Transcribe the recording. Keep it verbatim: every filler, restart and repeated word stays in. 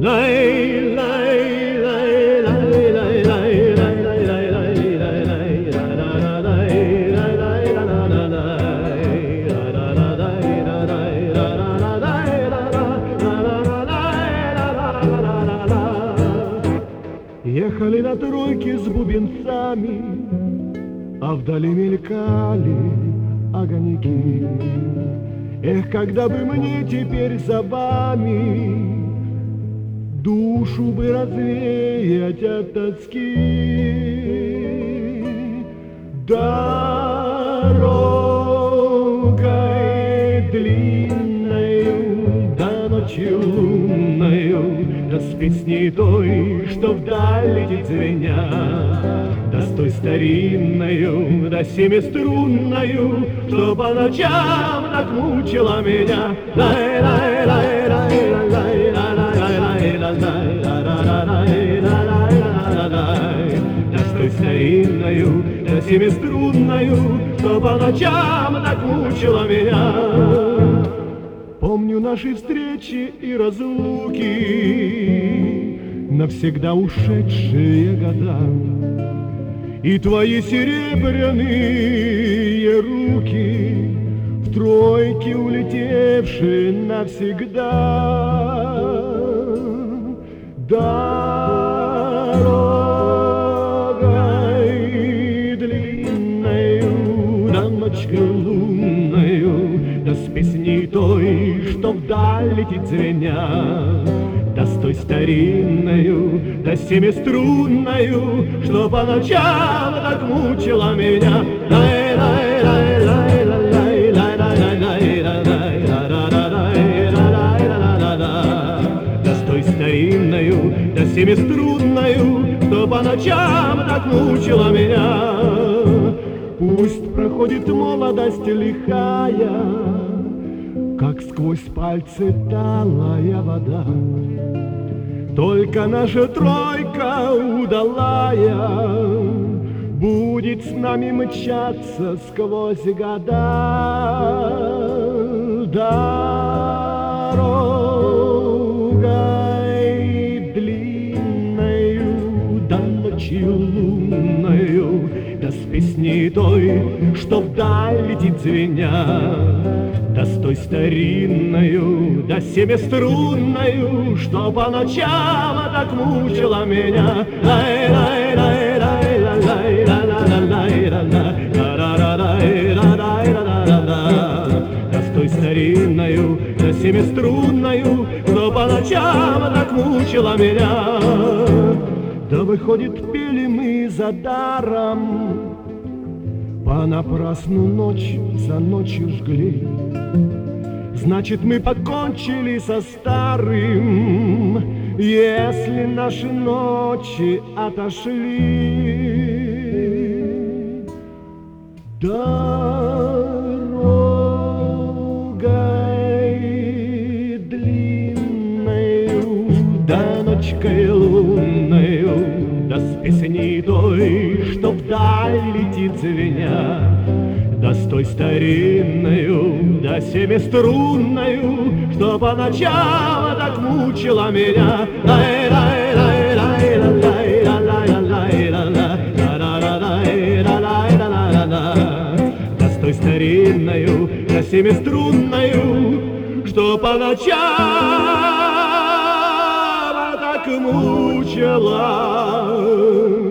Ехали на тройке с бубенцами, а вдали мелькали огоньки. Эх, когда бы мне теперь за вами душу бы развеять от тоски. Дорогой длинною, да ночью лунною, да с песней той, что вдаль летит звеня, да с той старинною, да семиструнною, что по ночам так мучила меня. Да с той старинною, да семиструнною, что по ночам так мучила меня. Помню наши встречи и разлуки, навсегда ушедшие года, и твои серебряные руки, в тройке улетевшие навсегда. Дорогой длинною, да ночью лунною, да с песней той, что вдаль летит звеня, да с той старинною, да семиструнною, что по ночам так мучила меня. Да с той старинною, да семиструнною, что по ночам так мучила меня. Пусть проходит молодость лихая, как сквозь пальцы талая вода, только наша тройка удалая будет с нами мчаться сквозь года. Дорогой длинною, да ночью лунною, да с песней той, что вдаль летит звеня, да с той старинною, да семиструнною, что по ночам так мучила меня. Да с той старинною, да семиструнною, что по ночам так мучила меня. Да выходит, пели мы за даром, понапрасну ночь за ночью жгли. Значит, мы покончили со старым, если наши ночи отошли. Дорогой длинною, да ночкой лунною, да с песней той, что вдаль летит звеня, да с той старинною, да семиструнною, что по ночам так мучила меня. Да с той старинною, да семиструнною, что по ночам так мучила